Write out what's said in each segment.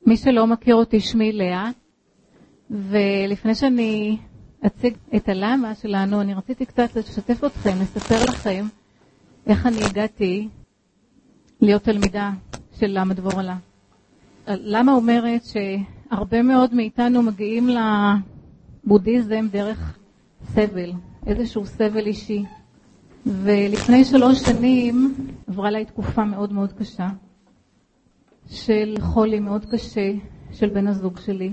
מי שלא מכיר אותי, שמי לאה, ולפני שאני אציג את הלמה שלנו, אני רציתי קצת לשתף אתכם, לספר לכם איך אני הגעתי להיות תלמידה של למה דבורלה. למה אומרת שהרבה מאוד מאיתנו מגיעים לבודהיזם דרך סבל, איזשהו סבל אישי. ולפני 3 שנים עברה לי תקופה מאוד מאוד קשה, של חולי מאוד קשה של בן הזוג שלי.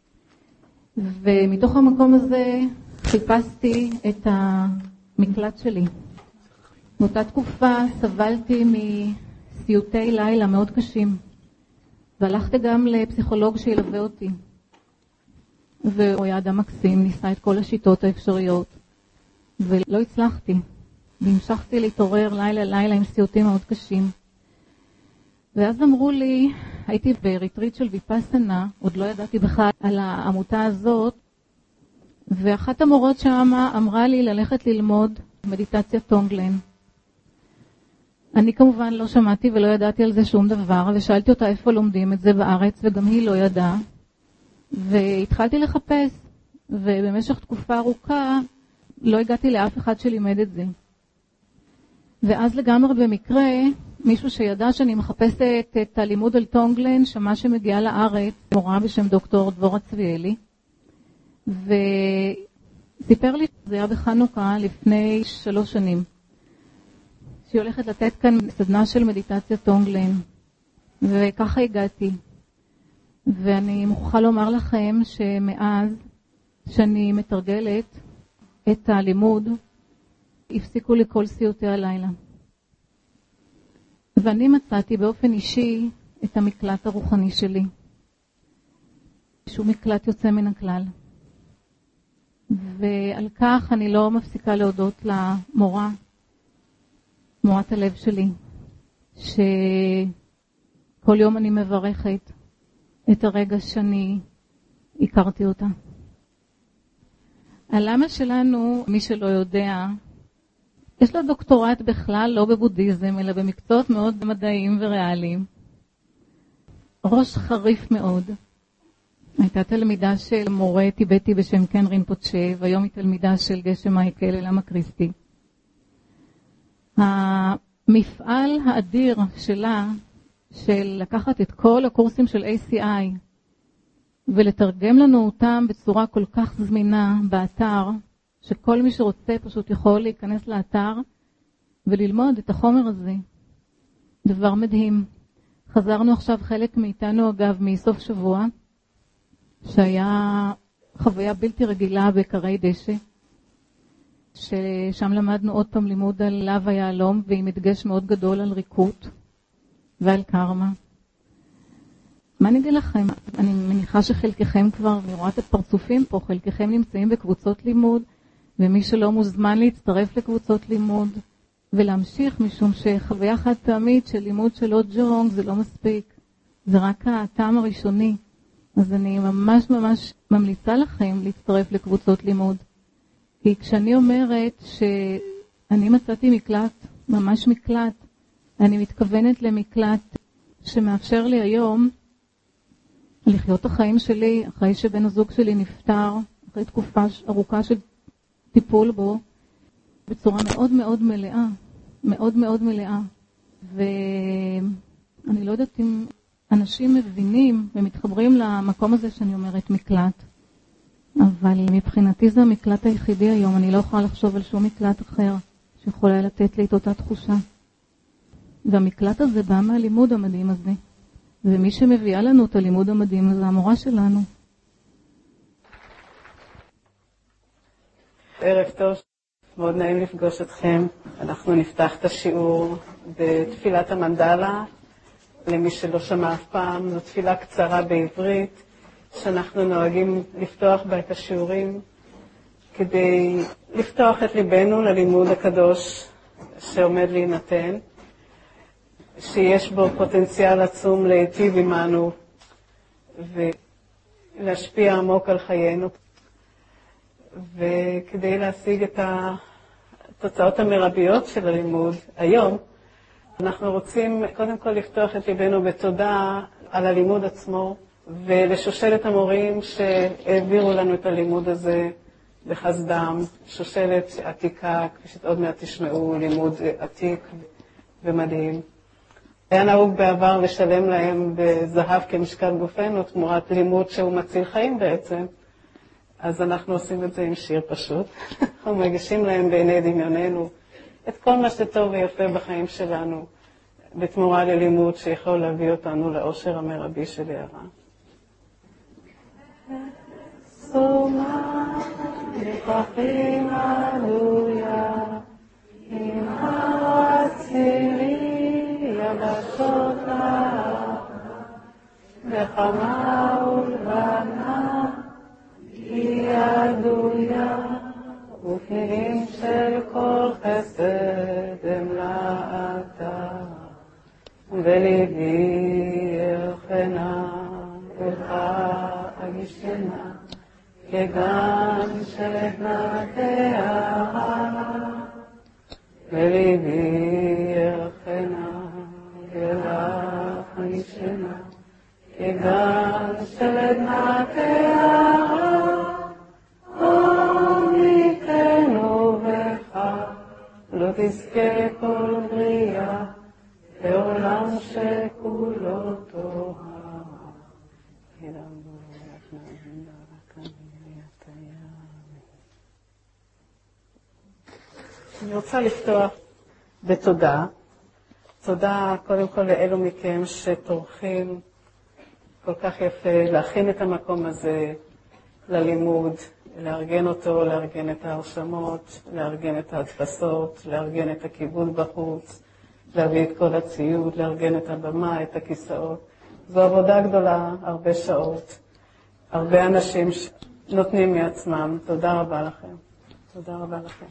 ומתוך המקום הזה חיפשתי את המקלט שלי. באותה תקופה סבלתי מסיוטי לילה מאוד קשים, והלכתי גם לפסיכולוג שילווה אותי. והוא היה אדם מקסים, ניסה את כל השיטות האפשריות, ולא הצלחתי. והמשכתי להתעורר לילה עם סיוטים מאוד קשים. ואז אמרו לי, הייתי בריטריט של ויפאסנה, עוד לא ידעתי בכלל על העמותה הזאת, ואחת המורות שם אמרה לי ללכת ללמוד מדיטציה טונגלן. אני כמובן לא שמעתי ולא ידעתי על זה שום דבר, ושאלתי אותה איפה לומדים את זה בארץ, וגם היא לא ידעה. והתחלתי לחפש, ובמשך תקופה ארוכה לא הגעתי לאף אחד שלימד את זה. ואז לגמרי במקרה, מישהו שידע שאני מחפשת את הלימוד על טונגלן, שמע שמגיעה לארץ, מורה בשם דוקטור דבורה צביאלי, וסיפר לי, זה היה בחנוכה לפני 3 שנים, שהיא הולכת לתת כאן סדנה של מדיטציה טונגלן, וככה הגעתי. ואני מוכרחה לומר לכם שמאז שאני מתרגלת את הלימוד, הפסיקו לי כל סיוטי הלילה. ואני מצאתי באופן אישי את המקלט הרוחני שלי, שהוא מקלט יוצא מן הכלל. ועל כך אני לא מפסיקה להודות למורה, מורת הלב שלי, שכל יום אני מברכת את הרגע שאני הכרתי אותה. הלמה שלנו, מי שלא יודע, יש לה דוקטורט בכלל לא בבודהיזם, אלא במקצועות מאוד מדעיים וריאליים. ראש חריף מאוד. הייתה תלמידה של מורה טיבטי בשם קן רינפוצ'ה, והיום היא תלמידה של גשם מייקל למה קריסטי. המפעל האדיר שלה, של לקחת את כל הקורסים של ACI, ולתרגם לנו אותם בצורה כל כך זמינה באתר, שכל מי שרוצה פשוט יכול להיכנס לאתר וללמוד את החומר הזה. דבר מדהים. חזרנו עכשיו חלק מאיתנו אגב מסוף שבוע, שהיה חוויה בלתי רגילה בקרי דשא, ששם למדנו עוד פעם לימוד על לב היהלום, ועם הדגש מאוד גדול על ריקות ועל קרמה. מה אני אגיד לכם? אני מניחה שחלקכם כבר, אני רואה את הפרצופים פה, חלקכם נמצאים בקבוצות לימוד, ומי שלא מוזמן להצטרף לקבוצות לימוד ולהמשיך, משום שחוויה חד פעמית של לימוד של עוד ג'ונג זה לא מספיק, זה רק הטעם הראשוני. אז אני ממש ממליצה לכם להצטרף לקבוצות לימוד, כי כשאני אומרת שאני מצאתי מקלט, ממש מקלט, אני מתכוונת למקלט שמאפשר לי היום לחיות את החיים שלי אחרי שבן הזוג שלי נפטר, אחרי תקופה ארוכה של טיפול בו, בצורה מאוד מאוד מלאה, מאוד מאוד מלאה. ואני לא יודעת אם אנשים מבינים ומתחברים למקום הזה שאני אומרת מקלט, אבל מבחינתי זה המקלט היחידי היום. אני לא יכולה לחשוב על שום מקלט אחר שיכולה לתת לי את אותה תחושה. והמקלט הזה בא מהלימוד המדהים הזה, ומי שמביאה לנו את הלימוד המדהים הזה, המורה שלנו. ערב טוב, מאוד נעים לפגוש אתכם. אנחנו נפתח את השיעור בתפילת המנדלה. למי שלא שמע אף פעם, זו תפילה קצרה בעברית, שאנחנו נוהגים לפתוח בה את השיעורים, כדי לפתוח את ליבנו ללימוד הקדוש שעומד להינתן, שיש בו פוטנציאל עצום להיטיב עמנו ולהשפיע עמוק על חיינו. וכדי להשיג את התוצאות המרביות של הלימוד היום, אנחנו רוצים קודם כל לפתוח את ליבנו בתודה על הלימוד עצמו, ולשושלת המורים שהעבירו לנו את הלימוד הזה בחסדם, שושלת עתיקה, כפי שעוד מעט תשמעו, לימוד עתיק ומדהים. היה נהוג בעבר לשלם להם בזהב כמשקל גופנו, תמורת לימוד שהוא מציל חיים בעצם. אז אנחנו עושים את זה עם שיר פשוט. אנחנו מגישים להם בעיני דמיוננו את כל מה שטוב ויפה בחיים שלנו, בתמורה ללימוד שיכול להביא אותנו לאושר המרבי של הערה. סומה לפחים עלויה, עם הצירי יבשות לה, וחמה ולבנה, היא עדויה, ופנינים של כל חסד הם לעתה, וליבי ירחנה ולך אגישנה, כגן של עדנה תארה, וליבי ירחנה ולך אגישנה, כגן של עדנה תארה, עומיקנו בך, לא תזכה כל בריאה, לעולם שכולו טוהר. אני רוצה לפתוח בתודה. תודה קודם כל לאלו מכם שטורחים כל כך יפה להכין את המקום הזה ללימוד, לארגן אותו, לארגן את ההרשמות, לארגן את ההדפסות, לארגן את הכיבוד בחוץ, להביא את כל הציוד, לארגן את הבמה, את הכיסאות. זו עבודה גדולה, הרבה שעות, הרבה אנשים שנותנים מעצמם. תודה רבה לכם. תודה רבה לכם.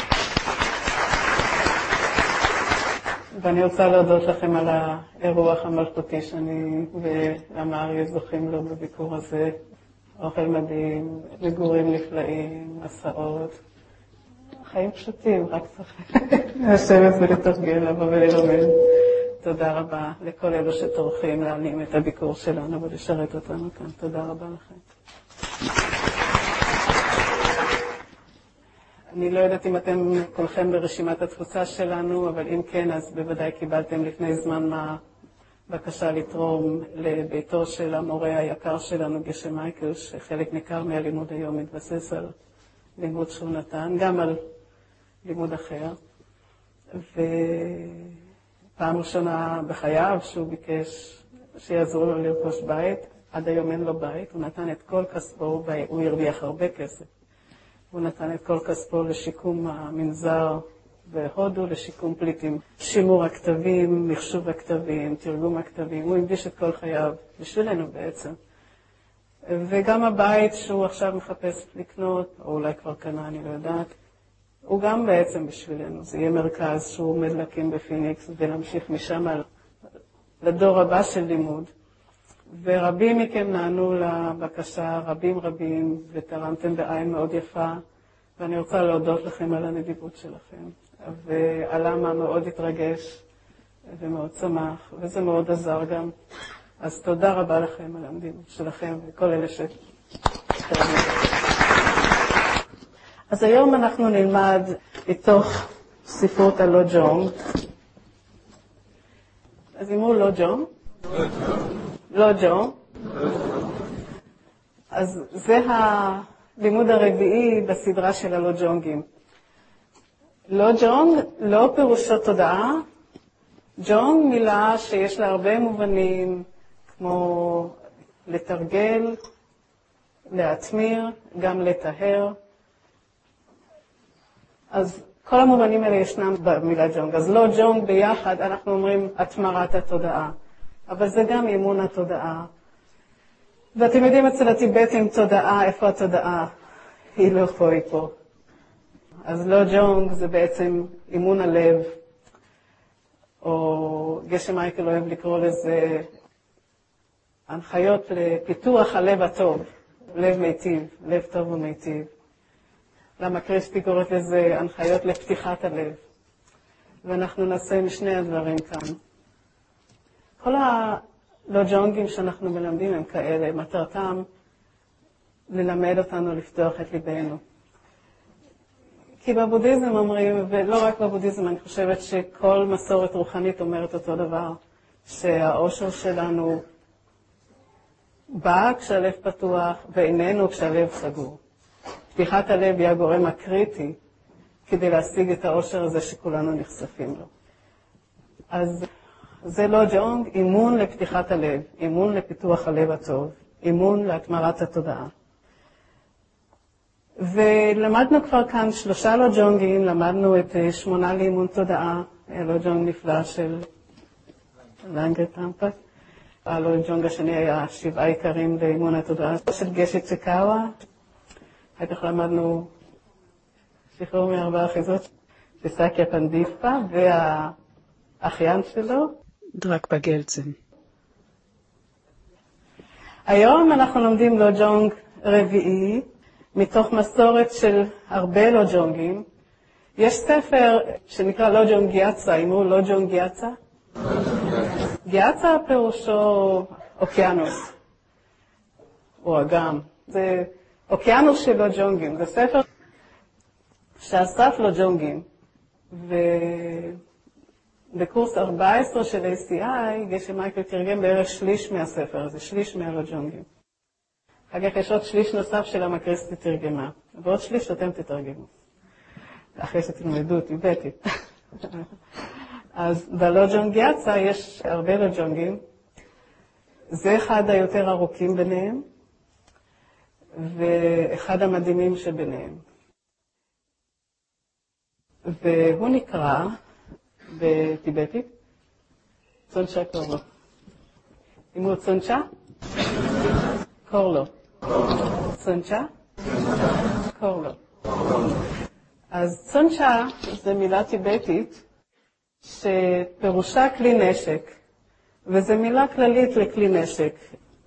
ואני רוצה להודות לכם על האירוח המלכותי שאני והמאריה זוכים לו בביקור הזה. אוכל מדהים, מגורים נפלאים, מסעות. חיים פשוטים, רק צריך לשבת ולתרגל, לבוא וללמד. תודה רבה לכל אלו שטורחים להעלים את הביקור שלנו ולשרת אותנו כאן. תודה רבה לכם. אני לא יודעת אם אתם כולכם ברשימת התפוצה שלנו, אבל אם כן, אז בוודאי קיבלתם לפני זמן מה בקשה לתרום לביתו של המורה היקר שלנו, גשם מייקל, שחלק ניכר מהלימוד היום מתבסס על לימוד שהוא נתן, גם על לימוד אחר. ופעם ראשונה בחייו שהוא ביקש שיעזרו לו לרכוש בית, עד היום אין לו בית, הוא נתן את כל כספו, הוא הרוויח הרבה כסף. הוא נתן את כל כספו לשיקום המנזר בהודו, לשיקום פליטים, שימור הכתבים, מחשוב הכתבים, תרגום הכתבים. הוא הקדיש את כל חייו בשבילנו בעצם. וגם הבית שהוא עכשיו מחפש לקנות, או אולי כבר קנה, אני לא יודעת, הוא גם בעצם בשבילנו. זה יהיה מרכז שהוא עומד להקים בפיניקס ולהמשיך משם לדור הבא של לימוד. ורבים מכם נענו לבקשה, רבים, ותרמתם בעין מאוד יפה, ואני רוצה להודות לכם על הנדיבות שלכם, ועל למה מאוד התרגש ומאוד שמח, וזה מאוד עזר גם. אז תודה רבה לכם על הנדיבות שלכם וכל אלה שתרמו. אז היום אנחנו נלמד מתוך ספרות הלא ג'ונג. אז אמרו לא ג'ונג? לא ג'ונג. אז זה הלימוד הרביעי בסדרה של הלא ג'ונגים. לא ג'ונג, לא פירושו תודעה. ג'ונג מילה שיש לה הרבה מובנים, כמו לתרגל, להתמיר, גם לטהר. אז כל המובנים האלה ישנם במילה ג'ונג. אז לא ג'ונג ביחד אנחנו אומרים התמרת התודעה. אבל זה גם אימון התודעה. ואתם יודעים אצל הטיבטים תודעה, איפה התודעה? היא לא פה, היא פה. אז לא ג'ונג זה בעצם אימון הלב, או גשם מייקל אוהב לקרוא לזה הנחיות לפיתוח הלב הטוב, לב מיטיב, לב טוב ומיטיב. למה קריסטי קוראת לזה הנחיות לפתיחת הלב. ואנחנו נעשה משני הדברים כאן. כל לא ג'ונגים שאנחנו מלמדים הם כאלה, מטרתם ללמד אותנו לפתוח את ליבנו. כי בבודהיזם אומרים, ולא רק בבודהיזם, אני חושבת שכל מסורת רוחנית אומרת אותו דבר, שהאושר שלנו בא כשהלב פתוח ואיננו כשהלב סגור. פתיחת הלב היא הגורם הקריטי כדי להשיג את האושר הזה שכולנו נחשפים לו. אז זה לא ג'ונג, אימון לפתיחת הלב, אימון לפיתוח הלב הטוב, אימון להתמרת התודעה. ולמדנו כבר כאן 3 לא ג'ונגים, למדנו את 8 לאימון תודעה, לא ג'ונג נפלא של לנגה טמפס. הלא ג'ונג השני היה 7 עיקרים לאימון התודעה של גשי צ'יקאווה. אחר כך למדנו שחרור מ4 אחיזות של סאקיה פנדיפה והאחיין שלו. דרקפה גלצן. היום אנחנו לומדים לא ג'ונג רביעי, מתוך מסורת של הרבה לא ג'ונגים. יש ספר שנקרא לא ג'ונג גיאצה, אמרו לא ג'ונג גיאצה? גיאצה פירושו אוקיינוס, או אגם. זה אוקיינוס של לא ג'ונגים, זה ספר שאסף לא ג'ונגים. ובקורס 14 של ACI, גשם מייקל תרגם בערך שליש מהספר, זה שליש מהלא ג'ונגים. אחר כך יש עוד שליש נוסף של המקריסטי תרגמה, ועוד שליש אתם תתרגמו. אחרי שתלמדו טיבטית. אז בלא ג'ונג גיאצה יש הרבה לא ג'ונגים. זה אחד היותר ארוכים ביניהם, ואחד המדהימים שביניהם. והוא נקרא בטיבטית צונצ'ה קורלו. אם הוא צונצ'ה? קורלו. צונצ'ה? קורלו. אז צונצ'ה זה מילה טיבטית שפירושה כלי נשק, וזו מילה כללית לכלי נשק.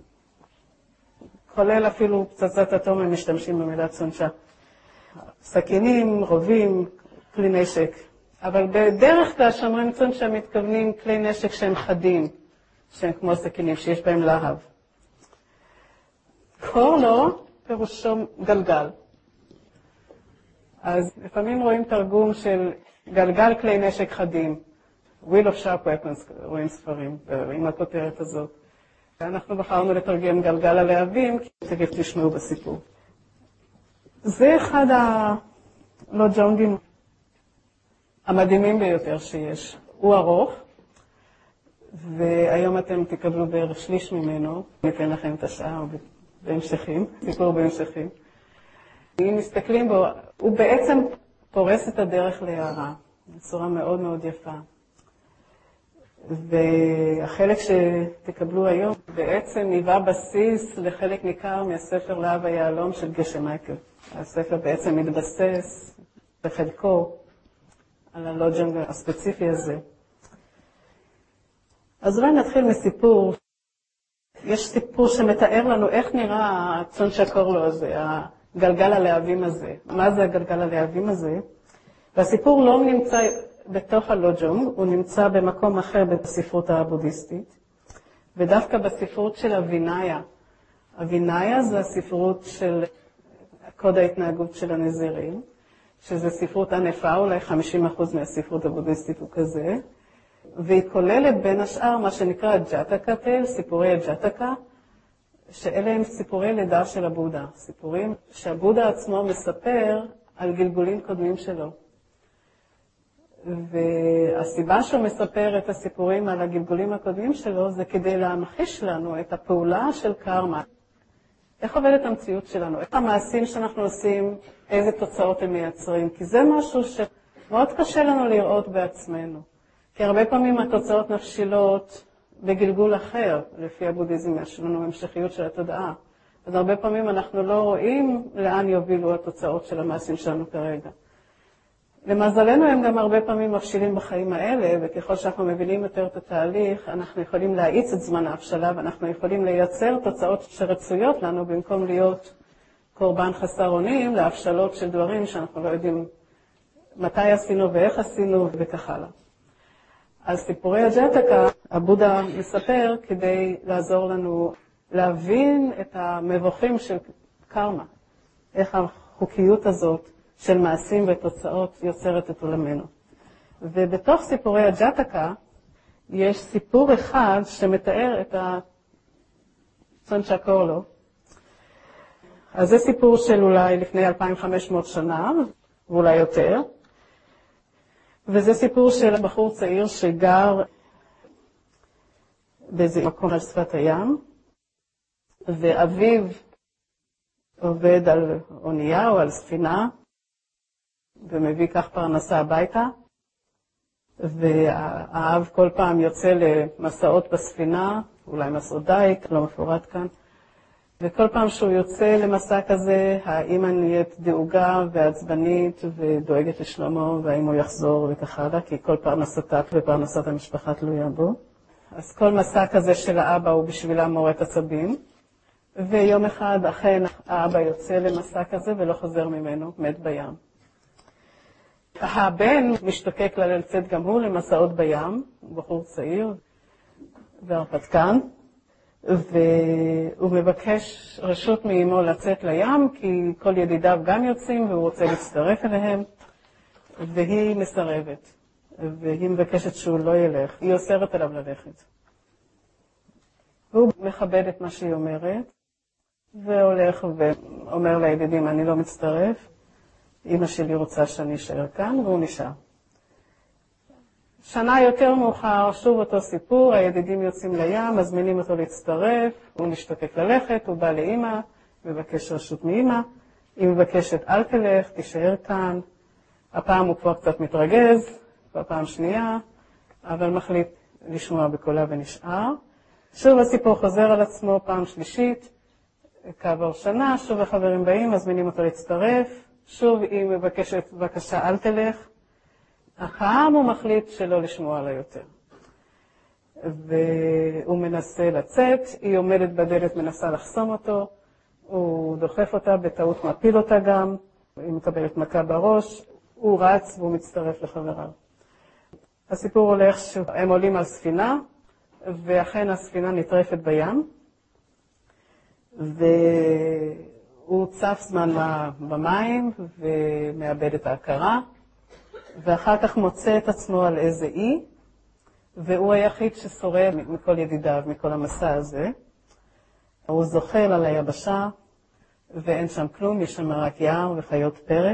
כולל אפילו פצצת אטום הם משתמשים במילה צונצ'ה. סכינים, רובים, כלי נשק. אבל בדרך כלל שאומרים צונצ'ה מתכוונים כלי נשק שהם חדים, שהם כמו סכינים, שיש בהם להב. קורלו פירושו גלגל. אז לפעמים רואים תרגום של גלגל כלי נשק חדים. Wheel of Sharp Weapons, רואים ספרים, עם הכותרת הזאת. ואנחנו בחרנו לתרגם גלגל הלהבים, כי תכף תשמעו בסיפור. זה אחד הלא ג'ונגים המדהימים ביותר שיש. הוא ארוך, והיום אתם תקבלו בערך שליש ממנו. ניתן לכם את השעה בהמשכים, סיפור בהמשכים. אם מסתכלים בו, הוא בעצם פורס את הדרך להערה, בצורה מאוד מאוד יפה. והחלק שתקבלו היום בעצם היווה בסיס לחלק ניכר מהספר להב היהלום של גשם מייקל. הספר בעצם מתבסס בחלקו על הלא ג'ונג הספציפי הזה. אז אולי נתחיל מסיפור. יש סיפור שמתאר לנו איך נראה הצונצ'ה קורלו הזה, הגלגל הלהבים הזה. מה זה הגלגל הלהבים הזה? והסיפור לא נמצא בתוך הלא ג'ונג, הוא נמצא במקום אחר בספרות הבודהיסטית, ודווקא בספרות של הווינאיה. הווינאיה זה הספרות של קוד ההתנהגות של הנזירים, שזה ספרות ענפה, אולי 50% מהספרות הבודהיסטית הוא כזה, והיא כוללת בין השאר מה שנקרא ג'טקה טייל, סיפורי הג'טקה, שאלה הם סיפורי לידה של הבודה, סיפורים שהבודה עצמו מספר על גלגולים קודמים שלו. והסיבה שהוא מספר את הסיפורים על הגלגולים הקודמים שלו זה כדי להמחיש לנו את הפעולה של קרמה. איך עובדת המציאות שלנו? איך המעשים שאנחנו עושים, איזה תוצאות הם מייצרים? כי זה משהו שמאוד קשה לנו לראות בעצמנו. כי הרבה פעמים התוצאות נפשילות בגלגול אחר, לפי הבודהיזם, יש לנו המשכיות של התודעה. אז הרבה פעמים אנחנו לא רואים לאן יובילו התוצאות של המעשים שלנו כרגע. למזלנו הם גם הרבה פעמים מפשילים בחיים האלה, וככל שאנחנו מבינים יותר את התהליך, אנחנו יכולים להאיץ את זמן ההפשלה, ואנחנו יכולים לייצר תוצאות שרצויות לנו, במקום להיות קורבן חסר אונים, להפשלות של דברים שאנחנו לא יודעים מתי עשינו ואיך עשינו וכך הלאה. אז סיפורי הג'טקה הבודה מספר כדי לעזור לנו להבין את המבוכים של קרמה, איך החוקיות הזאת של מעשים ותוצאות יוצרת את עולמנו. ובתוך סיפורי הג'טקה יש סיפור אחד שמתאר את צ'ונצ'קורלו. אז זה סיפור של אולי לפני 2500 שנה, ואולי יותר. וזה סיפור של בחור צעיר שגר באיזה מקום על שפת הים, ואביו עובד על אונייה או על ספינה, ומביא כך פרנסה הביתה, והאב כל פעם יוצא למסעות בספינה, אולי מסעות דייק, לא מפורט כאן, וכל פעם שהוא יוצא למסע כזה, האמא נהיית דאוגה ועצבנית ודואגת לשלומו, והאם הוא יחזור וכך הלאה, כי כל פרנסתה ופרנסת המשפחה תלויה בו. אז כל מסע כזה של האבא הוא בשבילה מורת עצבים, ויום אחד אכן האבא יוצא למסע כזה ולא חוזר ממנו, מת בים. הבן משתוקק לצאת גם הוא למסעות בים, הוא בחור צעיר והרפתקן, והוא מבקש רשות מאמו לצאת לים, כי כל ידידיו גם יוצאים והוא רוצה להצטרף אליהם, והיא מסרבת, והיא מבקשת שהוא לא ילך, היא אוסרת עליו ללכת. והוא מכבד את מה שהיא אומרת, והולך ואומר לידידים, אני לא מצטרף, אמא שלי רוצה שאני אשאר כאן, והוא נשאר. שנה יותר מאוחר, שוב אותו סיפור, הידידים יוצאים לים, מזמינים אותו להצטרף, הוא משתוקק ללכת, הוא בא לאמא, מבקש רשות מאמא, היא מבקשת אל תלך, תישאר כאן. הפעם הוא כבר קצת מתרגז, בפעם שנייה, אבל מחליט לשמוע בקולה ונשאר. שוב הסיפור חוזר על עצמו פעם שלישית, כעבור שנה, שוב החברים באים, מזמינים אותו להצטרף, שוב היא מבקשת בבקשה אל תלך, הפעם הוא מחליט שלא לשמוע לה יותר. והוא מנסה לצאת, היא עומדת בדלת, מנסה לחסום אותו, הוא דוחף אותה, בטעות מפיל אותה גם, היא מקבלת מכה בראש, הוא רץ והוא מצטרף לחבריו. הסיפור הולך שהם עולים על ספינה, ואכן הספינה נטרפת בים, והוא צף זמן במים ומאבד את ההכרה, ואחר כך מוצא את עצמו על איזה אי, והוא היחיד ששורד מכל ידידיו, מכל המסע הזה. הוא זוחל על היבשה, ואין שם כלום, יש שם רק יער וחיות פרא,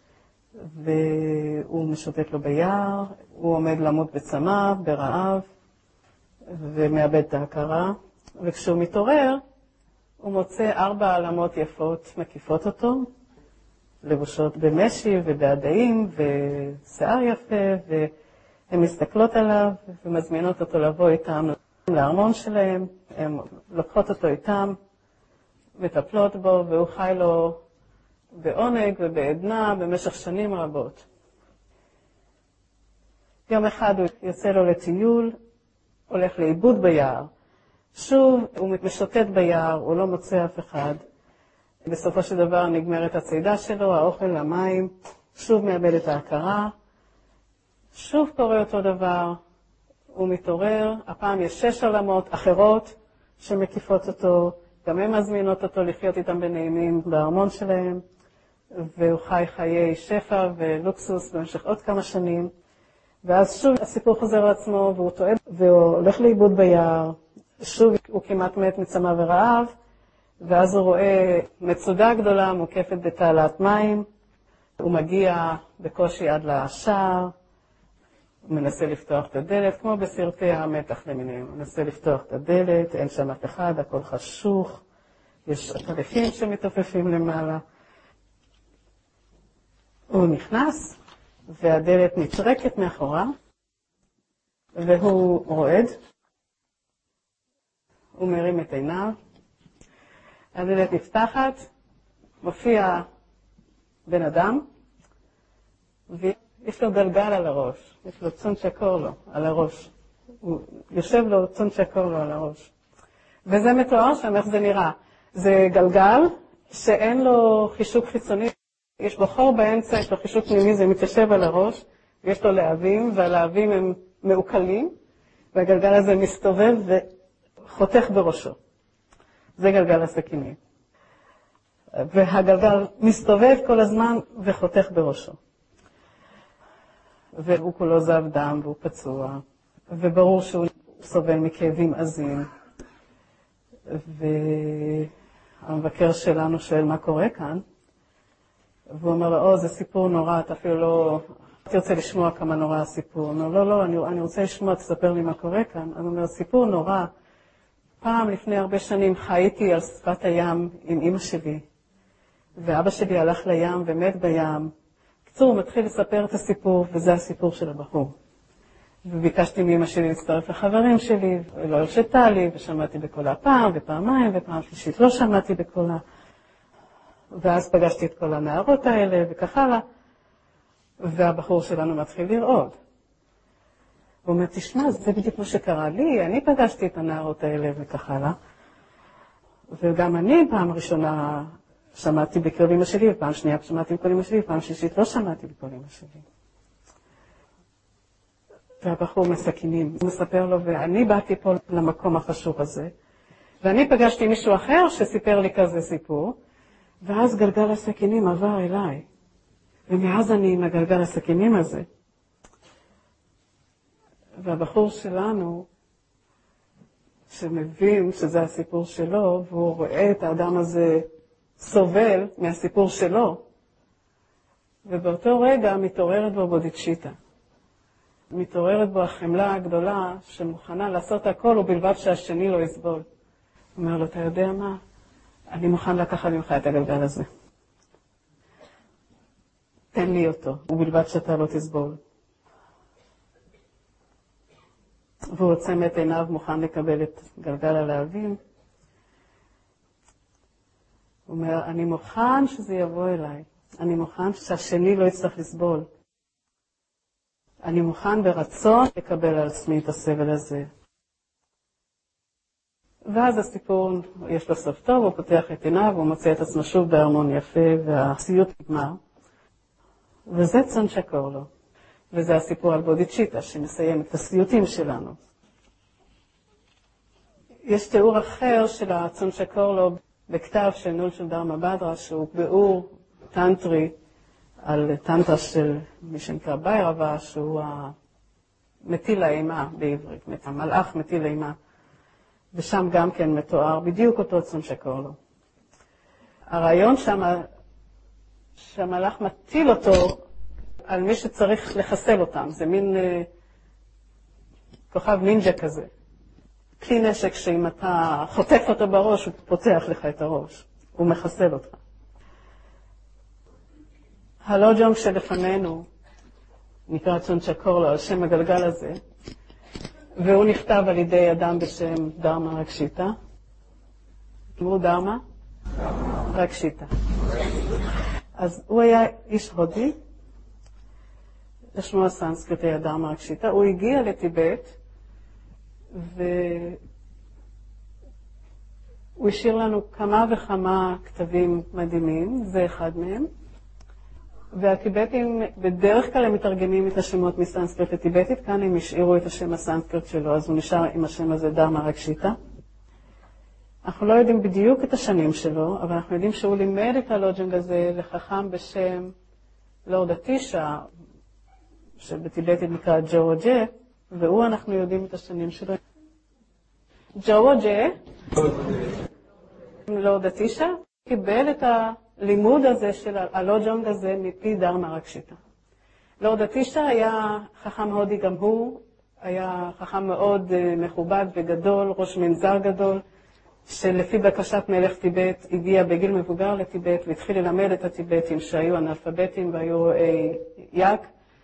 והוא משוטט לו ביער, הוא עומד למות בצמא, ברעב, ומאבד את ההכרה, וכשהוא מתעורר, הוא מוצא 4 עלמות יפות מקיפות אותו, לבושות במשי ובעדיים ושיער יפה, והן מסתכלות עליו ומזמינות אותו לבוא איתם לארמון שלהם, הן לוקחות אותו איתם, מטפלות בו, והוא חי לו בעונג ובעדנה במשך שנים רבות. יום אחד הוא יוצא לו לטיול, הולך לאיבוד ביער. שוב הוא משוטט ביער, הוא לא מוצא אף אחד. בסופו של דבר נגמרת הצידה שלו, האוכל, המים, שוב מאבד את ההכרה. שוב קורה אותו דבר, הוא מתעורר, הפעם יש 6 עולמות אחרות שמקיפות אותו, גם הן מזמינות אותו לחיות איתם בנעימים בארמון שלהם, והוא חי חיי שפע ולוקסוס במשך עוד כמה שנים. ואז שוב הסיפור חוזר לעצמו, והוא טועה, והוא הולך לאיבוד ביער, שוב הוא כמעט מת מצמא ורעב, ואז הוא רואה מצודה גדולה מוקפת בתעלת מים, הוא מגיע בקושי עד לשער, הוא מנסה לפתוח את הדלת, כמו בסרטי המתח למיניהם, הוא מנסה לפתוח את הדלת, אין שם אף אחד, הכל חשוך, יש טלפים שמתעופפים למעלה. הוא נכנס, והדלת נטרקת מאחורה, והוא רועד, הוא מרים את עיניו, הדלת נפתחת, מופיע בן אדם, ויש לו גלגל על הראש, יש לו צ'ונצ'קורלו על הראש. יושב לו צ'ונצ'קורלו על הראש. וזה מתואר שם איך זה נראה. זה גלגל שאין לו חישוק חיצוני, יש בו חור באמצע, יש לו חישוק פנימי, זה מתיישב על הראש, ויש לו להבים, והלהבים הם מעוקלים, והגלגל הזה מסתובב וחותך בראשו. זה גלגל הסכינים. והגלגל מסתובב כל הזמן וחותך בראשו. והוא כולו זב דם והוא פצוע, וברור שהוא סובל מכאבים עזים. והמבקר שלנו שואל מה קורה כאן, והוא אומר לו, זה סיפור נורא, אתה אפילו לא תרצה לשמוע כמה נורא הסיפור. הוא אומר, לא, אני רוצה לשמוע, תספר לי מה קורה כאן. אז הוא אומר, סיפור נורא, פעם לפני הרבה שנים חייתי על שפת הים עם אמא שלי, ואבא שלי הלך לים ומת בים. קצור, הוא מתחיל לספר את הסיפור, וזה הסיפור של הבחור. וביקשתי מאמא שלי להצטרף לחברים שלי, ולא הרשתה לי, ושמעתי בקולה פעם ופעמיים, ופעם שלישית לא שמעתי בקולה. ואז פגשתי את כל הנערות האלה, וכך הלאה. והבחור שלנו מתחיל לרעוד. הוא אומר, תשמע, זה בדיוק מה שקרה לי, אני פגשתי את הנערות האלה, וכך הלאה. וגם אני פעם ראשונה שמעתי בקול אמא שלי, ופעם שנייה שמעתי בקול אמא שלי, ופעם שלישית לא שמעתי בקול אמא שלי. והבחור מסכינים, הוא מספר לו, ואני באתי פה למקום החשוב הזה, ואני פגשתי מישהו אחר שסיפר לי כזה סיפור, ואז גלגל הסכינים עבר אליי, ומאז אני עם הגלגל הסכינים הזה. והבחור שלנו, שמבין שזה הסיפור שלו, והוא רואה את האדם הזה סובל מהסיפור שלו, ובאותו רגע מתעוררת בו בודיצ'יטה. מתעוררת בו החמלה הגדולה שמוכנה לעשות הכל ובלבד שהשני לא יסבול. הוא אומר לו, אתה יודע מה? אני מוכן לקחת ממך את הגלגל הזה. תן לי אותו, ובלבד שאתה לא תסבול. והוא עוצם את עיניו, מוכן לקבל את גלגל הלהבים. הוא אומר, אני מוכן שזה יבוא אליי. אני מוכן שהשני לא יצטרך לסבול. אני מוכן ברצון לקבל על עצמי את הסבל הזה. ואז הסיפור, יש לו סוף טוב, הוא פותח את עיניו, הוא מוצא את עצמו שוב בהרמון יפה, והסיוט נגמר. וזה צ'ונצ'קור לו. וזה הסיפור על בודיצ'יטה, שמסיים את הסיוטים שלנו. יש תיאור אחר של הצ'ונצ'קור לו בכתב של נול של דרמה בדרה, שהוא ביאור טנטרי, על טנטרה של מי שנקרא ביירבה, שהוא מטיל האימה בעברית, המלאך מטיל האימה. ושם גם כן מתואר בדיוק אותו צ'ונצ'קור לו. הרעיון שם, שהמלאך מטיל אותו על מי שצריך לחסל אותם. זה מין כוכב נינג'ה כזה. כלי נשק שאם אתה חוטף אותו בראש, הוא פותח לך את הראש. הוא מחסל אותך. הלוג'ונג שלפנינו נקרא צ'ונצ'קור לו על שם הגלגל הזה, והוא נכתב על ידי אדם בשם דרמה רקשיטה. אמרו דרמה? רקשיטה. אז הוא היה איש הודי, לשמו הסנסקריט היה דרמה רקשיטה. הוא הגיע לטיבט, והוא השאיר לנו כמה וכמה כתבים מדהימים, זה אחד מהם. והטיבטים בדרך כלל הם מתרגמים את השמות מסנסקריט לטיבטית, כאן הם השאירו את השם הסנסקריט שלו, אז הוא נשאר עם השם הזה דרמה רקשיטה. אנחנו לא יודעים בדיוק את השנים שלו, אבל אנחנו יודעים שהוא לימד את הלוג'ונג הזה לחכם בשם לורד אטישה, שבטיבטית נקרא ג'ווג'ה, והוא אנחנו יודעים את השנים שלו. ג'ווג'ה, לורד אטישה, קיבל את הלימוד הזה של הלוג'ונג הזה מפי דרמה רקשיטה. לורד אטישה היה חכם הודי גם הוא, היה חכם מאוד מכובד וגדול, ראש מנזר גדול, שלפי בקשת מלך טיבט הגיע בגיל מבוגר לטיבט והתחיל ללמד את הטיבטים שהיו אנאלפביתים והיו רועי יק,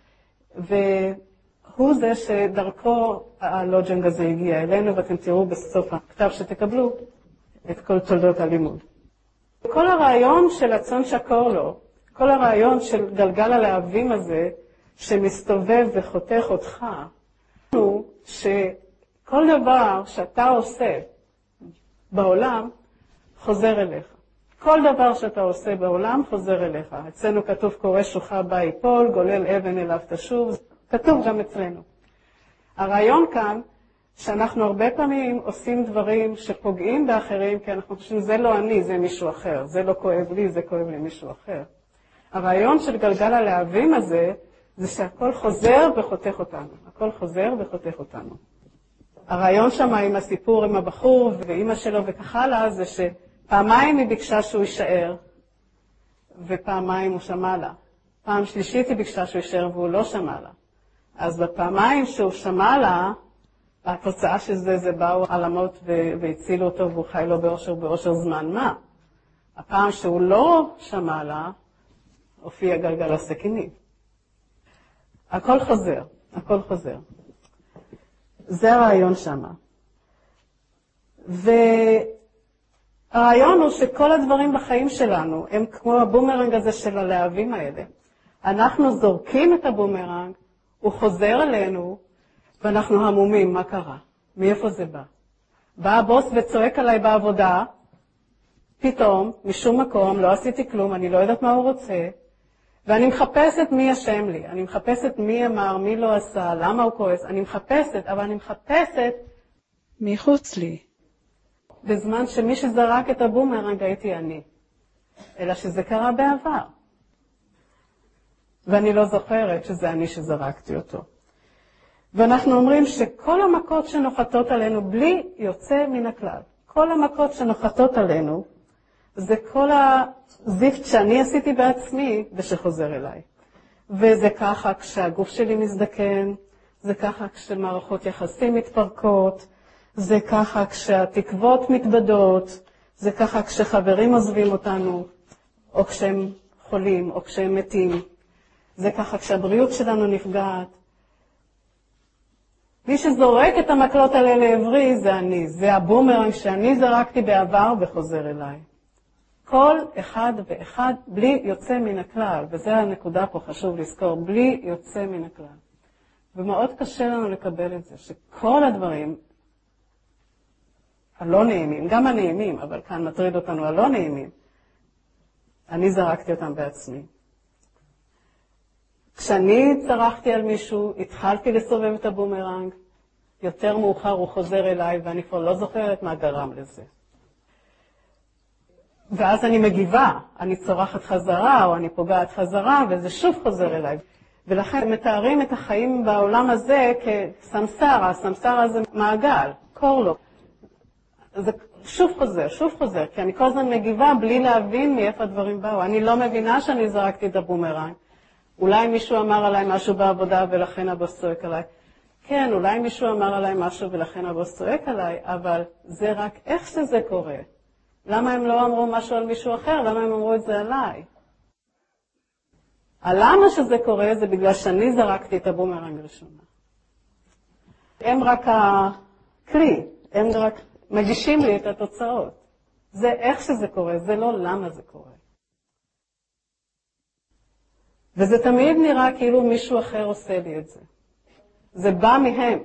והוא זה שדרכו הלוג'ונג הזה הגיע אלינו, ואתם תראו בסוף הכתב שתקבלו את כל תולדות הלימוד. כל הרעיון של הצ'ונצ'קור לו, כל הרעיון של גלגל הלהבים הזה שמסתובב וחותך אותך, הוא שכל דבר שאתה עושה בעולם חוזר אליך. כל דבר שאתה עושה בעולם חוזר אליך. אצלנו כתוב קורא שוחה בה ייפול, גולל אבן אליו תשוב, כתוב גם אצלנו. הרעיון כאן שאנחנו הרבה פעמים עושים דברים שפוגעים באחרים, כי אנחנו חושבים, זה לא אני, זה מישהו אחר. זה לא כואב לי, זה כואב לי מישהו אחר. הרעיון של גלגל הלהבים הזה, זה שהכל חוזר וחותך אותנו. הכל חוזר וחותך אותנו. הרעיון שם עם הסיפור עם הבחור ואמא שלו וכך הלאה, זה שפעמיים היא ביקשה שהוא יישאר, ופעמיים הוא שמע לה. פעם שלישית היא ביקשה שהוא יישאר והוא לא שמע לה. אז בפעמיים שהוא שמע לה, התוצאה של זה באו עלמות והצילו אותו והוא חי לו באושר זמן מה. הפעם שהוא לא שמע לה, הופיע גלגל הסכינים. הכל חוזר, הכל חוזר. זה הרעיון שם. והרעיון הוא שכל הדברים בחיים שלנו הם כמו הבומרנג הזה של הלהבים האלה. אנחנו זורקים את הבומרנג, הוא חוזר אלינו, ואנחנו המומים, מה קרה? מאיפה זה בא? בא הבוס וצועק עליי בעבודה, פתאום, משום מקום, לא עשיתי כלום, אני לא יודעת מה הוא רוצה, ואני מחפשת מי אשם לי, אני מחפשת מי אמר, מי לא עשה, למה הוא כועס, אני מחפשת, אבל אני מחפשת מחוץ לי. בזמן שמי שזרק את הבומרנג הייתי אני, אלא שזה קרה בעבר. ואני לא זוכרת שזה אני שזרקתי אותו. ואנחנו אומרים שכל המכות שנוחתות עלינו בלי יוצא מן הכלל, כל המכות שנוחתות עלינו, זה כל הזיפט שאני עשיתי בעצמי ושחוזר אליי. וזה ככה כשהגוף שלי מזדקן, זה ככה כשמערכות יחסים מתפרקות, זה ככה כשהתקוות מתבדות, זה ככה כשחברים עוזבים אותנו, או כשהם חולים, או כשהם מתים. זה ככה כשהבריאות שלנו נפגעת. מי שזורק את המקלות האלה לעברי זה אני, זה הבומרנג שאני זרקתי בעבר וחוזר אליי. כל אחד ואחד בלי יוצא מן הכלל, וזה הנקודה פה חשוב לזכור, בלי יוצא מן הכלל. ומאוד קשה לנו לקבל את זה, שכל הדברים הלא נעימים, גם הנעימים, אבל כאן מטריד אותנו הלא נעימים, אני זרקתי אותם בעצמי. כשאני צרחתי על מישהו, התחלתי לסובב את הבומרנג, יותר מאוחר הוא חוזר אליי, ואני כבר לא זוכרת מה גרם לזה. ואז אני מגיבה, אני צורחת חזרה, או אני פוגעת חזרה, וזה שוב חוזר אליי. ולכן מתארים את החיים בעולם הזה כסמסרה, הסמסרה זה מעגל, קורלו. זה שוב חוזר, כי אני כל הזמן מגיבה בלי להבין מאיפה הדברים באו. אני לא מבינה שאני זרקתי את הבומרנג. אולי מישהו אמר עליי משהו בעבודה ולכן הבוס צועק עליי. כן, אולי מישהו אמר עליי משהו ולכן הבוס צועק עליי, אבל זה רק איך שזה קורה. למה הם לא אמרו משהו על מישהו אחר? למה הם אמרו את זה עליי? הלמה שזה קורה זה בגלל שאני זרקתי את הבומרנג ראשונה. הם רק הכלי, הם רק מגישים לי את התוצאות. זה איך שזה קורה, זה לא למה זה קורה. וזה תמיד נראה כאילו מישהו אחר עושה לי את זה. זה בא מהם.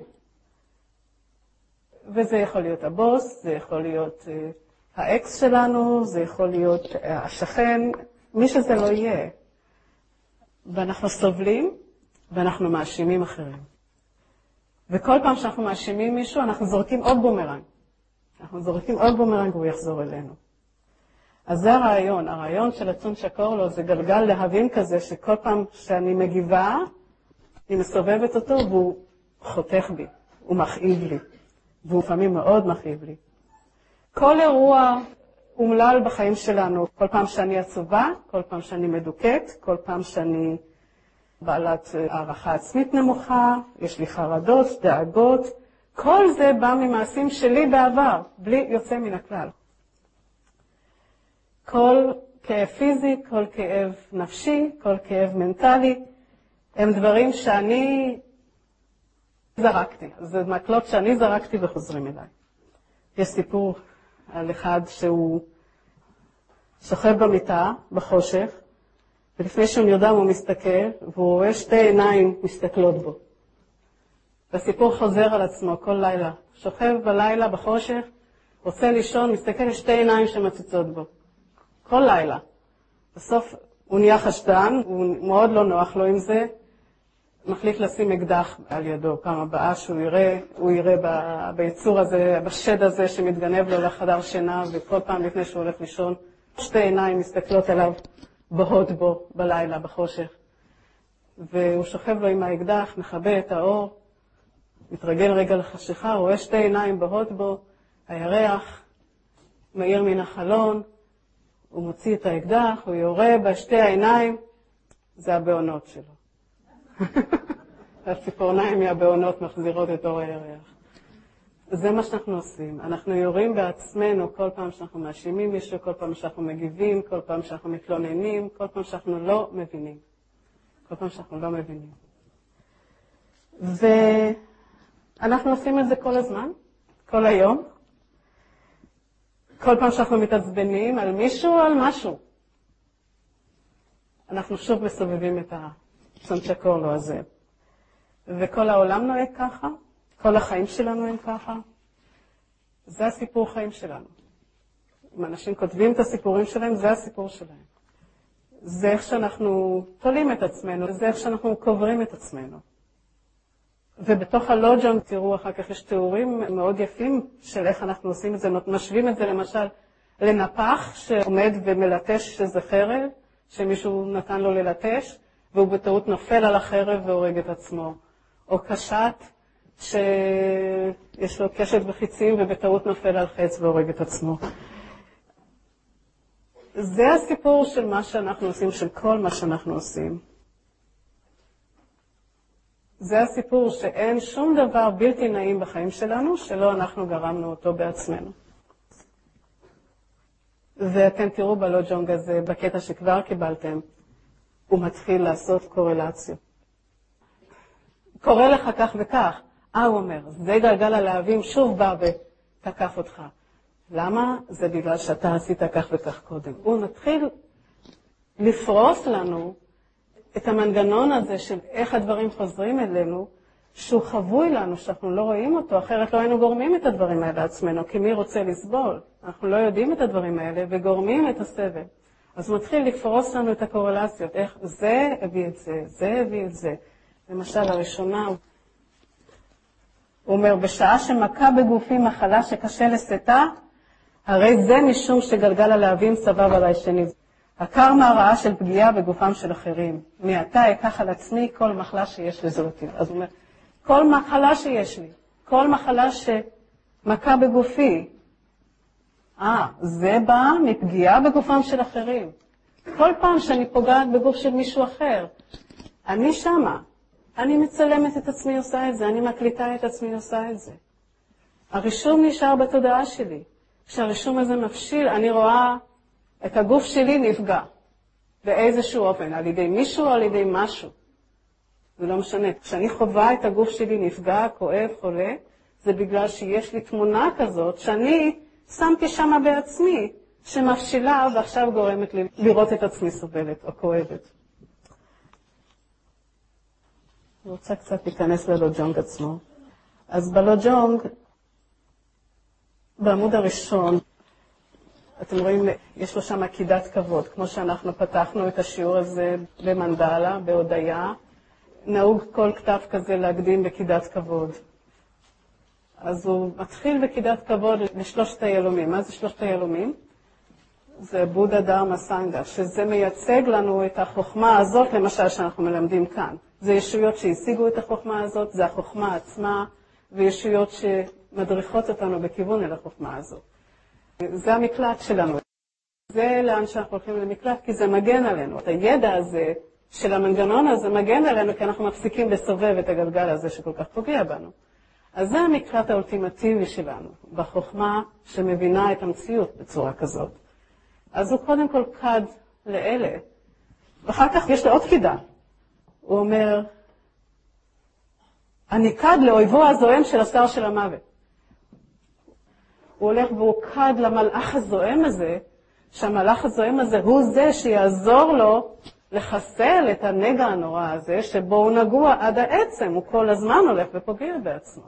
וזה יכול להיות הבוס, זה יכול להיות האקס שלנו, זה יכול להיות השכן, מי שזה לא יהיה. ואנחנו סובלים, ואנחנו מאשימים אחרים. וכל פעם שאנחנו מאשימים מישהו, אנחנו זורקים עוד בומרנג. אנחנו זורקים עוד בומרנג והוא יחזור אלינו. אז זה הרעיון של הצון שקור לו, זה גלגל להבים כזה, שכל פעם שאני מגיבה, אני מסובבת אותו והוא חותך בי, הוא מכאיב לי, והוא לפעמים מאוד מכאיב לי. כל אירוע אומלל בחיים שלנו, כל פעם שאני עצובה, כל פעם שאני מדוכאת, כל פעם שאני בעלת הערכה עצמית נמוכה, יש לי חרדות, דאגות, כל זה בא ממעשים שלי בעבר, בלי יוצא מן הכלל. כל כאב פיזי, כל כאב נפשי, כל כאב מנטלי, הם דברים שאני זרקתי. זה מקלות שאני זרקתי וחוזרים אליי. יש סיפור על אחד שהוא שוכב במיטה, בחושך, ולפני שהוא נרדם הוא מסתכל, והוא רואה שתי עיניים מסתכלות בו. והסיפור חוזר על עצמו כל לילה. שוכב בלילה בחושך, רוצה לישון, מסתכל לשתי עיניים שמציצות בו. כל לילה. בסוף הוא נהיה חשדן, הוא מאוד לא נוח לו עם זה, מחליט לשים אקדח על ידו. פעם הבאה הוא יראה ביצור הזה, בשד הזה שמתגנב לו לחדר שינה, וכל פעם לפני שהוא הולך לישון, שתי עיניים מסתכלות עליו, בוהות בו בלילה, בחושך. והוא שוכב לו עם האקדח, מכבה את האור, מתרגל רגע לחשיכה, רואה שתי עיניים בוהות בו, הירח מאיר מן החלון, הוא מוציא את האקדח, הוא יורה בשתי העיניים, זה הבעונות שלו. הציפורניים מהבעונות מחזירות את אור הירח. זה מה שאנחנו עושים. אנחנו יורים בעצמנו כל פעם שאנחנו מאשימים מישהו, כל פעם שאנחנו מגיבים, כל פעם שאנחנו מתלוננים, כל פעם שאנחנו לא מבינים. כל פעם שאנחנו לא מבינים. ואנחנו עושים את זה כל הזמן, כל היום. כל פעם שאנחנו מתעצבנים על מישהו או על משהו. אנחנו שוב מסובבים את הסנצ'קורלו הזה. וכל העולם נוהג ככה, כל החיים שלנו הם ככה. זה הסיפור חיים שלנו. אם אנשים כותבים את הסיפורים שלהם, זה הסיפור שלהם. זה איך שאנחנו תולים את עצמנו, זה איך שאנחנו קוברים את עצמנו. ובתוך הלוג'ון, תראו, אחר כך יש תיאורים מאוד יפים של איך אנחנו עושים את זה. משווים את זה למשל לנפח שעומד ומלטש שזה חרב, שמישהו נתן לו ללטש, והוא בטעות נופל על החרב והורג את עצמו. או קשת שיש לו קשת וחיצים ובטעות נופל על חץ והורג את עצמו. זה הסיפור של מה שאנחנו עושים, של כל מה שאנחנו עושים. זה הסיפור שאין שום דבר בלתי נעים בחיים שלנו, שלא אנחנו גרמנו אותו בעצמנו. ואתם תראו בלוג'ונג הזה, בקטע שכבר קיבלתם, הוא מתחיל לעשות קורלציה. קורא לך כך וכך. הוא אומר, זה גלגל הלהבים שוב בא ותקף אותך. למה? זה בגלל שאתה עשית כך וכך קודם. הוא מתחיל לפרוס לנו את המנגנון הזה של איך הדברים חוזרים אלינו, שהוא חבוי לנו, שאנחנו לא רואים אותו, אחרת לא היינו גורמים את הדברים האלה לעצמנו, כי מי רוצה לסבול? אנחנו לא יודעים את הדברים האלה וגורמים את הסבל. אז הוא מתחיל לפרוס לנו את הקורלציות, איך זה הביא את זה, זה הביא את זה. למשל, הראשונה, הוא אומר, בשעה שמכה בגופי מחלה שקשה לשאתה, הרי זה משום שגלגל הלהבים סבב עליי שני. הקרמה הרעה של פגיעה בגופם של אחרים. מעתה אקח על עצמי כל מחלה שיש לזולתי. אז הוא אומר, כל מחלה שיש לי, כל מחלה שמכה בגופי, זה בא מפגיעה בגופם של אחרים. כל פעם שאני פוגעת בגוף של מישהו אחר, אני שמה. אני מצלמת את עצמי עושה את זה, אני מקליטה את עצמי עושה את זה. הרישום נשאר בתודעה שלי. כשהרישום הזה מפשיל, אני רואה את הגוף שלי נפגע. באיזשהו אופן, על ידי מישהו או על ידי משהו. זה לא משנה. כשאני חווה את הגוף שלי נפגע, כואב, חולה, זה בגלל שיש לי תמונה כזאת שאני שמתי שמה בעצמי, שמפשילה ועכשיו גורמת לי לראות את עצמי סובלת או כואבת. אני רוצה קצת להיכנס ללוג'ונג עצמו. אז בלוג'ונג, בעמוד הראשון, אתם רואים, יש לו שם עקידת כבוד. כמו שאנחנו פתחנו את השיעור הזה במנדלה, בהודיה, נהוג כל כתב כזה להקדים בעקידת כבוד. אז הוא מתחיל בעקידת כבוד לשלושת היהלומים. מה זה שלושת היהלומים? זה בודה דרמה סנגה, שזה מייצג לנו את החוכמה הזאת, למשל שאנחנו מלמדים כאן. זה ישויות שהשיגו את החוכמה הזאת, זה החוכמה עצמה, וישויות שמדריכות אותנו בכיוון אל החוכמה הזאת. זה המקלט שלנו. זה לאן שאנחנו הולכים למקלט, כי זה מגן עלינו. את הידע הזה של המנגנון הזה מגן עלינו, כי אנחנו מפסיקים לסובב את הגלגל הזה שכל כך פוגע בנו. אז זה המקלט האולטימטיבי שלנו, בחוכמה שמבינה את המציאות בצורה כזאת. אז הוא קודם כל קד לאלה, ואחר כך יש לו עוד קידה. הוא אומר, אני קד לאויבו הזוהם של השר של המוות. הוא הולך והוא קד למלאך הזוהם הזה, שהמלאך הזוהם הזה הוא זה שיעזור לו לחסל את הנגע הנורא הזה, שבו הוא נגוע עד העצם, הוא כל הזמן הולך ופוגע בעצמו.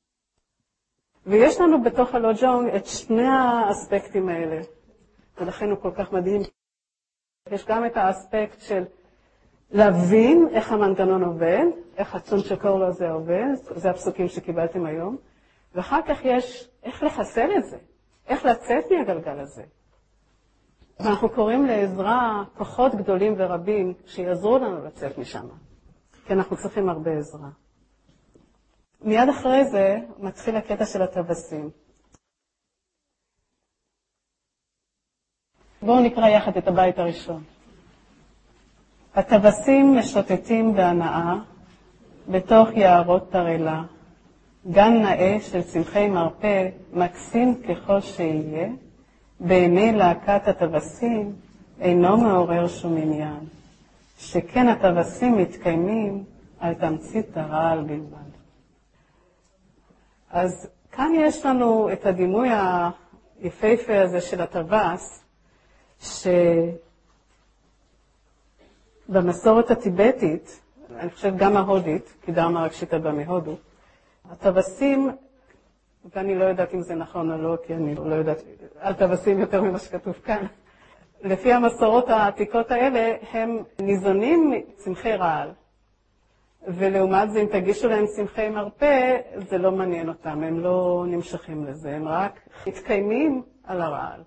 ויש לנו בתוך הלוג'ונג את שני האספקטים האלה, ולכן הוא כל כך מדהים. יש גם את האספקט של להבין איך המנגנון עובד, איך הצ'ונצ'קור הזה עובד, זה הפסוקים שקיבלתם היום, ואחר כך יש איך לחסל את זה, איך לצאת מהגלגל הזה. ואנחנו קוראים לעזרה כוחות גדולים ורבים שיעזרו לנו לצאת משם, כי אנחנו צריכים הרבה עזרה. מיד אחרי זה מתחיל הקטע של הטווסים. בואו נקרא יחד את הבית הראשון. הטווסים משוטטים בהנאה בתוך יערות תרלה, גן נאה של צמחי מרפא, מקסים ככל שיהיה, בעיני להקת הטווסים אינו מעורר שום עניין, שכן הטווסים מתקיימים על תמצית הרעל בלבד. אז כאן יש לנו את הדימוי היפהפה הזה של הטווס, שבמסורת הטיבטית, אני חושב גם ההודית, כי דרמה רגשיתא בא מהודו, הטווסים, ואני לא יודעת אם זה נכון או לא, כי אני לא יודעת על טווסים יותר ממה שכתוב כאן. לפי המסורות העתיקות האלה, הם ניזונים צמחי רעל. ולעומת זה, אם תגישו להם צמחי מרפא, זה לא מעניין אותם, הם לא נמשכים לזה, הם רק מתקיימים על הרעל.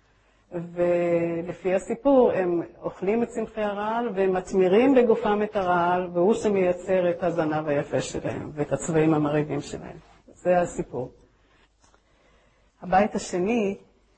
ולפי הסיפור, הם אוכלים את צמחי הרעל, והם מתמירים בגופם את הרעל, והוא שמייצר את הזנב היפה שלהם, ואת הצבעים המרהיבים שלהם. זה הסיפור. הבית השני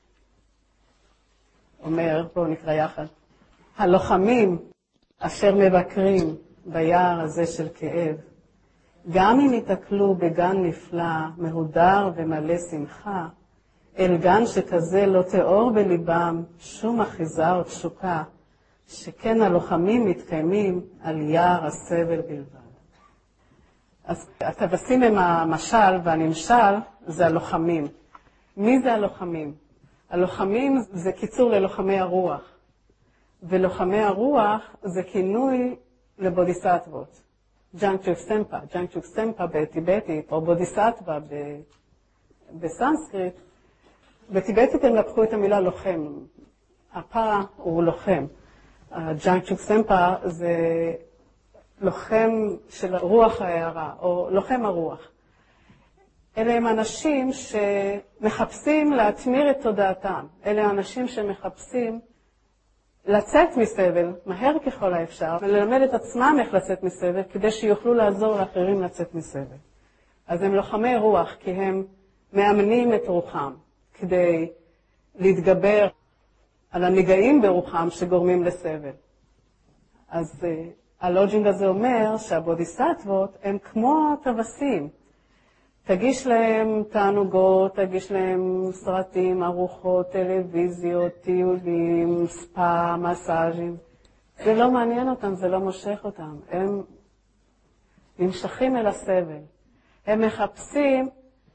אומר, בואו נקרא יחד, הלוחמים אשר מבקרים ביער הזה של כאב, גם אם יתקלו בגן נפלא, מהודר ומלא שמחה, אל גן שכזה לא תיאור בליבם שום אחיזה או תשוקה, שכן הלוחמים מתקיימים על יער הסבל בלבד. אז הטווסים הם המשל והנמשל, זה הלוחמים. מי זה הלוחמים? הלוחמים זה קיצור ללוחמי הרוח, ולוחמי הרוח זה כינוי לבודיסטוות. ג'אנצ'וק סמפה, ג'אנצ'וק סמפה בטיבטית, או בודיסטווה בסנסקריט. בטיבטית הם לקחו את המילה לוחם. הפא הוא לוחם. ג'אנצ'וק סמפה זה לוחם של רוח ההערה, או לוחם הרוח. אלה הם אנשים שמחפשים להתמיר את תודעתם. אלה האנשים שמחפשים לצאת מסבל, מהר ככל האפשר, וללמד את עצמם איך לצאת מסבל, כדי שיוכלו לעזור לאחרים לצאת מסבל. אז הם לוחמי רוח, כי הם מאמנים את רוחם, כדי להתגבר על הנגעים ברוחם שגורמים לסבל. אז הלוג'ינג הזה אומר שהבודיסטוות הם כמו טווסים. תגיש להם תענוגות, תגיש להם סרטים, ארוחות, טלוויזיות, טיולים, ספא, מסאז'ים. זה לא מעניין אותם, זה לא מושך אותם. הם נמשכים אל הסבל. הם מחפשים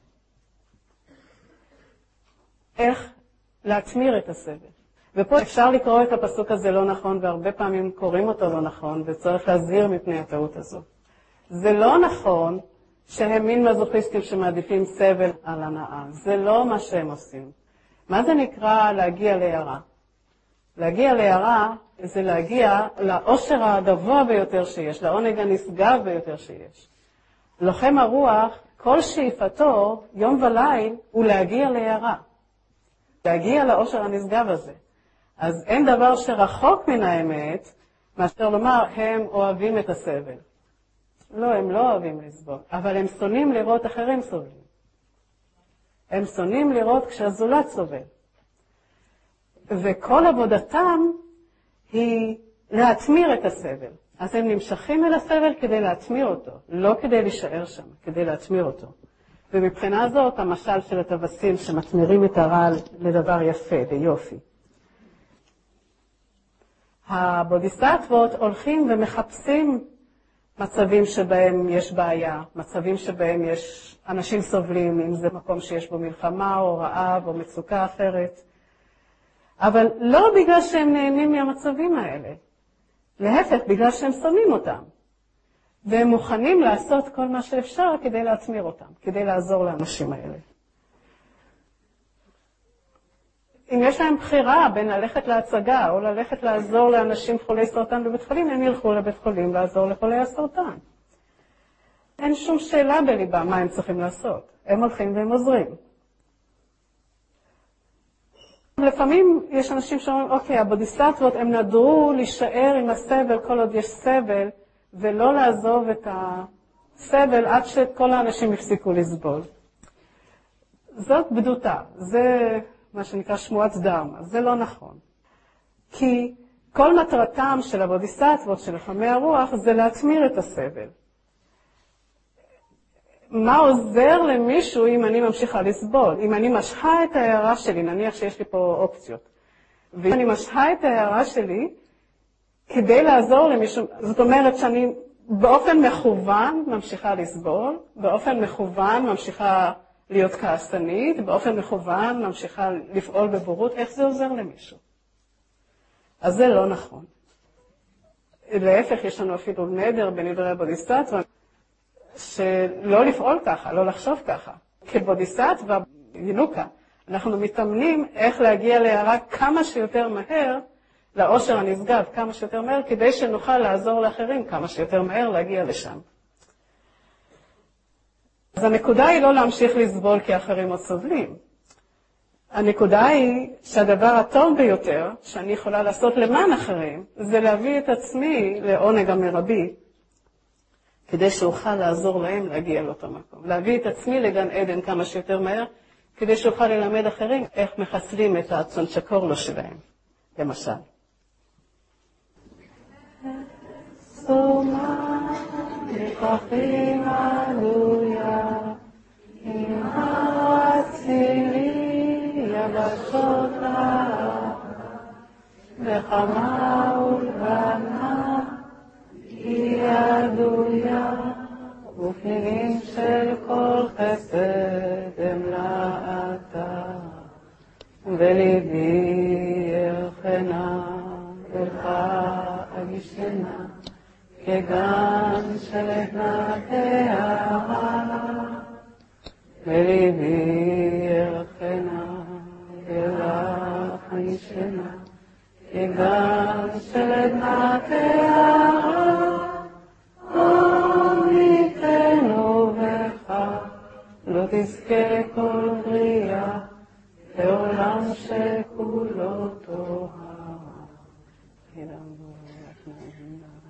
איך להתמיר את הסבל. ופה אפשר לקרוא את הפסוק הזה לא נכון, והרבה פעמים קוראים אותו לא נכון, וצריך להזהיר מפני הטעות הזו. זה לא נכון שהם מין מזוכיסטים שמעדיפים סבל על הנאה. זה לא מה שהם עושים. מה זה נקרא להגיע להערה? להגיע להערה זה להגיע לאושר הגבוה ביותר שיש, לעונג הנשגב ביותר שיש. לוחם הרוח, כל שאיפתו, יום וליל, הוא להגיע להערה. להגיע לאושר הנשגב הזה. אז אין דבר שרחוק מן האמת, מאשר לומר, הם אוהבים את הסבל. לא, הם לא אוהבים לסבול, אבל הם שונאים לראות אחרים סובלים. הם שונאים לראות כשהזולת סובל. וכל עבודתם היא להתמיר את הסבל. אז הם נמשכים אל הסבל כדי להתמיר אותו, לא כדי להישאר שם, כדי להתמיר אותו. ומבחינה זאת, המשל של הטווסים שמתמירים את הרעל לדבר יפה, ליופי. הבודיסטוות הולכים ומחפשים מצבים שבהם יש בעיה, מצבים שבהם יש אנשים סובלים, אם זה מקום שיש בו מלחמה או רעב או מצוקה אחרת. אבל לא בגלל שהם נהנים מהמצבים האלה. להפך, בגלל שהם שונאים אותם. והם מוכנים לעשות כל מה שאפשר כדי להתמיר אותם, כדי לעזור לאנשים האלה. אם יש להם בחירה בין ללכת להצגה או ללכת לעזור לאנשים חולי סרטן בבית חולים, הם ילכו לבית חולים לעזור לחולי הסרטן. אין שום שאלה בליבם מה הם צריכים לעשות. הם הולכים והם עוזרים. לפעמים יש אנשים שאומרים, אוקיי, הבודיסטטבות הם נדרו להישאר עם הסבל כל עוד יש סבל, ולא לעזוב את הסבל עד שכל האנשים יפסיקו לסבול. זאת בדותה. זה מה שנקרא שמועת דרמה. זה לא נכון. כי כל מטרתם של הבודיסטטבות, של לוחמי הרוח, זה להטמיר את הסבל. מה עוזר למישהו אם אני ממשיכה לסבול? אם אני משכה את ההערה שלי, נניח שיש לי פה אופציות, ואם אני משכה את ההערה שלי כדי לעזור למישהו, זאת אומרת שאני באופן מכוון ממשיכה לסבול, באופן מכוון ממשיכה להיות כעסנית, באופן מכוון ממשיכה לפעול בבורות, איך זה עוזר למישהו? אז זה לא נכון. להפך, יש לנו אפילו נדר בנדרי הבודיסטטבה, שלא לפעול ככה, לא לחשוב ככה. כבודיסטטבה, ינוקה, אנחנו מתאמנים איך להגיע להערה כמה שיותר מהר, לאושר הנשגב כמה שיותר מהר, כדי שנוכל לעזור לאחרים כמה שיותר מהר להגיע לשם. אז הנקודה היא לא להמשיך לסבול כי האחרים עוד סובלים. הנקודה היא שהדבר הטוב ביותר שאני יכולה לעשות למען אחרים, זה להביא את עצמי לעונג המרבי, כדי שאוכל לעזור להם להגיע לאותו מקום. להביא את עצמי לגן עדן כמה שיותר מהר, כדי שאוכל ללמד אחרים איך מחסלים את הצ'ונצ'קורלו שלהם, למשל. סומה נכחים עלויה, עם הצילי יבשות לה, וחמה ולבנה, היא עדויה, ופנינים של כל חסד הם לעתה, וליבי ירחנה, ולך אגישנה, כגן של עדנת הערה, וליבי ירחנה, ולך אגישנה, כגן של עדנת הערה, עמיתנו בך, לא תזכה כל בריאה, לעולם שכולו טוהר.